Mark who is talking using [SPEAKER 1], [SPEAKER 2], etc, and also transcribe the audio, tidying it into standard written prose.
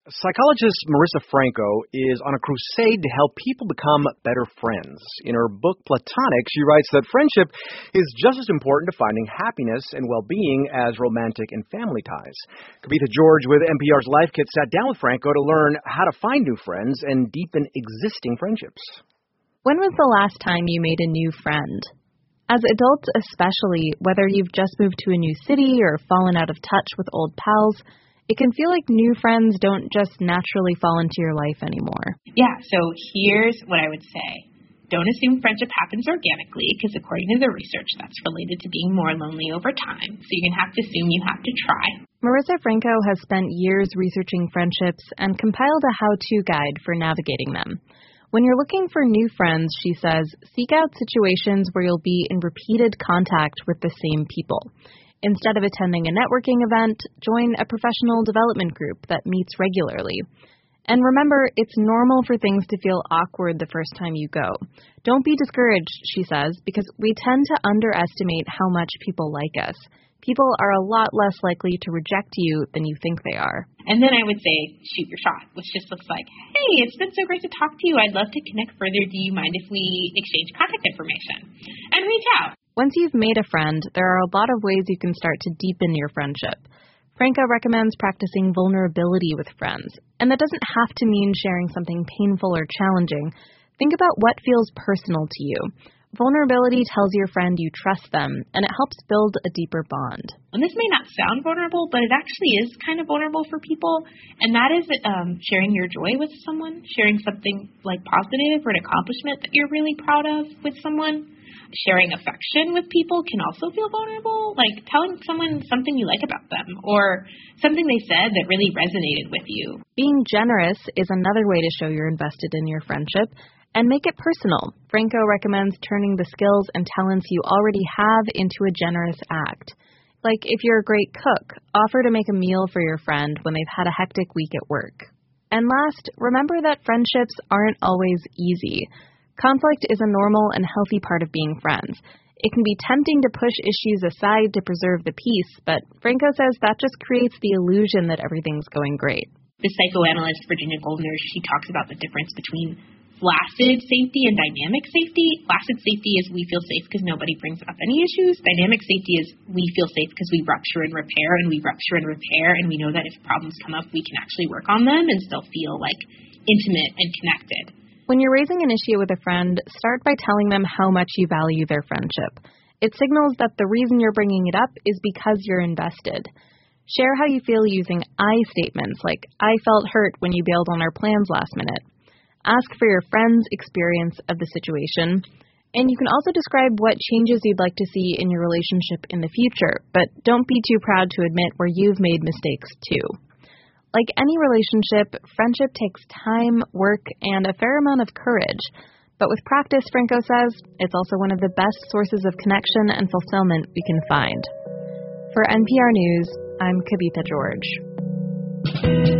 [SPEAKER 1] Psychologist Marissa Franco is on a crusade to help people become better friends. In her book Platonic, she writes that friendship is just as important to finding happiness and well-being as romantic and family ties. Kavitha George with NPR's Life Kit sat down with Franco to learn how to find new friends and deepen existing friendships.
[SPEAKER 2] When was the last time you made a new friend? As adults especially, whether you've just moved to a new city or fallen out of touch with old pals, it can feel like new friends don't just naturally fall into your life anymore.
[SPEAKER 3] Yeah, so here's what I would say. Don't assume friendship happens organically, because according to the research, that's related to being more lonely over time. So you're going to have to assume you have to try.
[SPEAKER 2] Marissa Franco has spent years researching friendships and compiled a how-to guide for navigating them. When you're looking for new friends, she says, seek out situations where you'll be in repeated contact with the same people. Instead of attending a networking event, join a professional development group that meets regularly. And remember, it's normal for things to feel awkward the first time you go. Don't be discouraged, she says, because we tend to underestimate how much people like us. People are a lot less likely to reject you than you think they are.
[SPEAKER 3] And then I would say, shoot your shot, which just looks like, hey, it's been so great to talk to you. I'd love to connect further. Do you mind if we exchange contact information? And reach out.
[SPEAKER 2] Once you've made a friend, there are a lot of ways you can start to deepen your friendship. Franco recommends practicing vulnerability with friends, and that doesn't have to mean sharing something painful or challenging. Think about what feels personal to you. Vulnerability tells your friend you trust them, and it helps build a deeper bond.
[SPEAKER 3] And this may not sound vulnerable, but it actually is kind of vulnerable for people, and that is sharing your joy with someone, sharing something like positive or an accomplishment that you're really proud of with someone. Sharing affection with people can also feel vulnerable, like telling someone something you like about them or something they said that really resonated with you.
[SPEAKER 2] Being generous is another way to show you're invested in your friendship, and make it personal. Franco recommends turning the skills and talents you already have into a generous act. Like if you're a great cook, offer to make a meal for your friend when they've had a hectic week at work. And last, remember that friendships aren't always easy. Conflict is a normal and healthy part of being friends. It can be tempting to push issues aside to preserve the peace, but Franco says that just creates the illusion that everything's going great.
[SPEAKER 3] The psychoanalyst Virginia Goldner, she talks about the difference between flaccid safety and dynamic safety. Flaccid safety is we feel safe because nobody brings up any issues. Dynamic safety is we feel safe because we rupture and repair, and we rupture and repair, and we know that if problems come up, we can actually work on them and still feel like intimate and connected.
[SPEAKER 2] When you're raising an issue with a friend, start by telling them how much you value their friendship. It signals that the reason you're bringing it up is because you're invested. Share how you feel using I statements like, I felt hurt when you bailed on our plans last minute. Ask for your friend's experience of the situation. And you can also describe what changes you'd like to see in your relationship in the future, but don't be too proud to admit where you've made mistakes too. Like any relationship, friendship takes time, work, and a fair amount of courage. But with practice, Franco says, it's also one of the best sources of connection and fulfillment we can find. For NPR News, I'm Kavitha George.